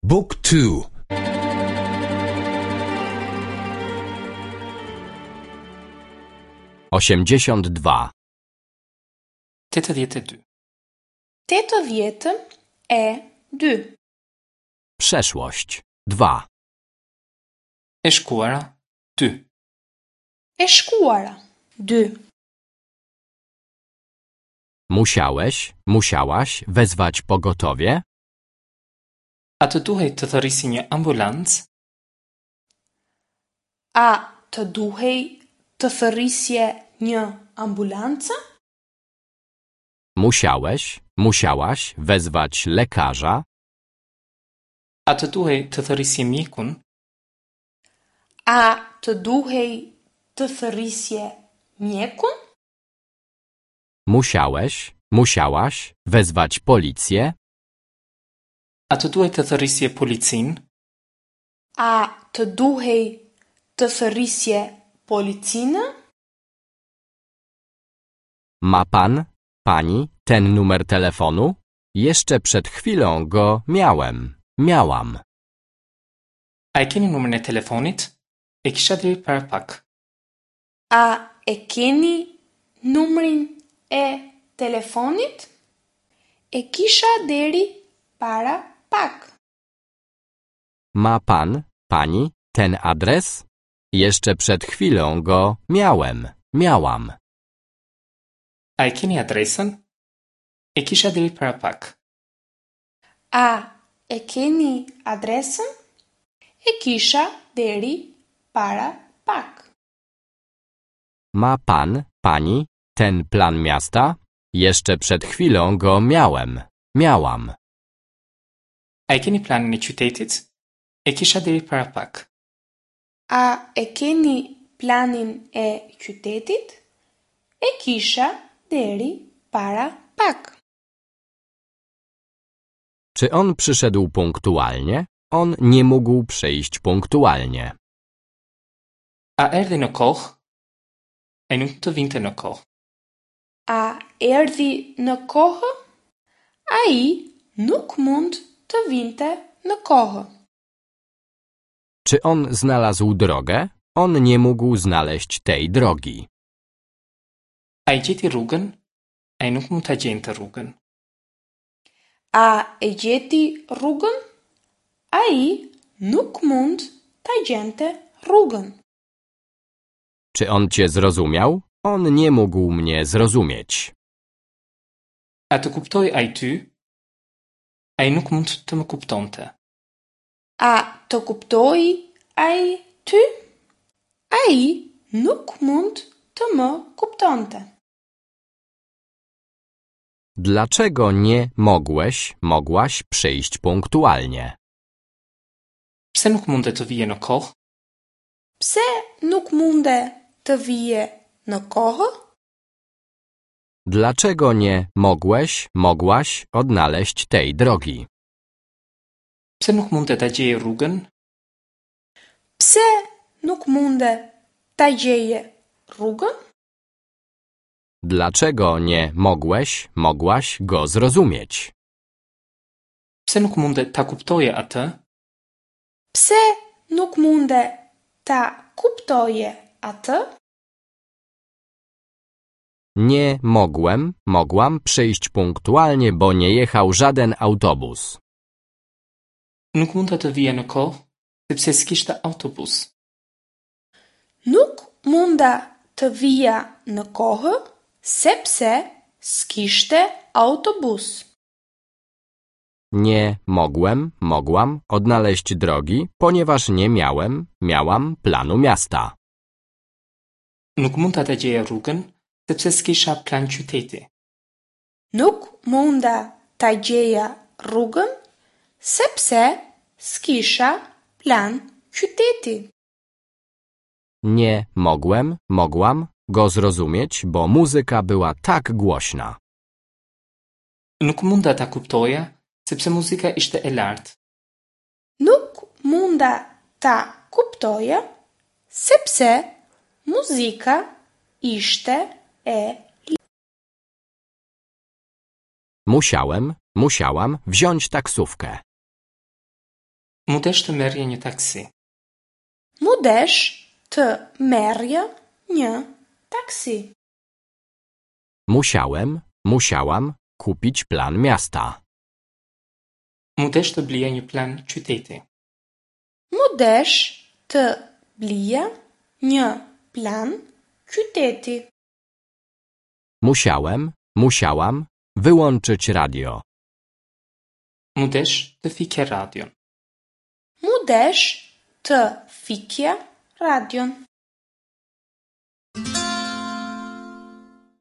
Book 2. 82. 82. 82. Przeszłość 2. E shkuara 2. E shkuara 2. Musiałaś wezwać pogotowie? A të duhej të thërrisi një ambulancë? A të duhej të thërrisje një ambulancë? Musiałaś wezwać lekarza? A të duhej të thërrisje mjekun? A të duhej të thërrisje mjekun? Musiałaś wezwać policję? A të duhej të thërrisje policinë? A të duhej të thërrisje policinë? Ma pani, ten numer telefonu? Jeszcze przed chwilą go miałam. A e keni numrin e telefonit? E kisha deri para pak. A e keni numrin e telefonit? E kisha deri para pak. Ma pani, ten adres? Jeszcze przed chwilą go miałam. A e keni adresën? E kisha deri para pak. A e keni adresën? E kisha deri para pak. Ma pani, ten plan miasta? Jeszcze przed chwilą go miałam. A e keni planin e qytetit? E kisha deri para pak. A e keni planin e qytetit? E kisha deri para pak. Czy on przyszedł punktualnie? On nie mógł przyjść punktualnie. A erdhi në kohë? E nuk të vinte në kohë. A erdhi në kohë? Ai nuk mund të vinte në kohë. Czy on znalazł drogę? On nie mógł znaleźć tej drogi. A i gjeti rrugën? A i nuk mund ta gjente rrugën. A e gjeti rrugën? Ai nuk mund ta gjente rrugën. Czy on cię zrozumiał? On nie mógł mnie zrozumieć. A të kuptoj a i ty? A i nuk mund të më kuptonte. A të kuptoi ai ty? Ai nuk mund të më kuptonte. Dlaczego nie mogłaś przyjść punktualnie? Pse nuk munde të vije në kohë? Pse nuk munde të vije në kohë? Dlaczego nie mogłaś odnaleźć tej drogi? Pse nuk munde ta gjeje rrugën? Pse nuk munde ta gjeje rrugën? Dlaczego nie mogłaś go zrozumieć? Pse nuk munde ta kuptoje atë? Pse nuk munde ta kuptoje atë? Nie mogłam przyjść punktualnie, bo nie jechał żaden autobus. Nuk mund të vije në kohë, sepse s'kishte autobus. Nuk munda të vija në kohë, sepse s'kishte autobus. Nie mogłam odnaleźć drogi, ponieważ nie miałam planu miasta. Nuk mund ta gjeja rrugën, sepse s'kisha plan qyteti. Nuk munda ta gjeja rrugën, sepse s'kisha plan qyteti. Nie mogłam go zrozumieć, bo muzyka była tak głośna. Nuk munda ta kuptoja, sepse muzika ishte e lartë. Nuk munda ta kuptoja, sepse muzika ishte e Musiałam wziąć taksówkę. Mu desh të merrje një taksi. Mu desh të merrje një taksi. Musiałam kupić plan miasta. Mu desh të blija një plan qyteti. Mu desh të blija një plan qyteti. Musiałam wyłączyć radio. Mu desh të fikje radion. Mu desh të fikje radion.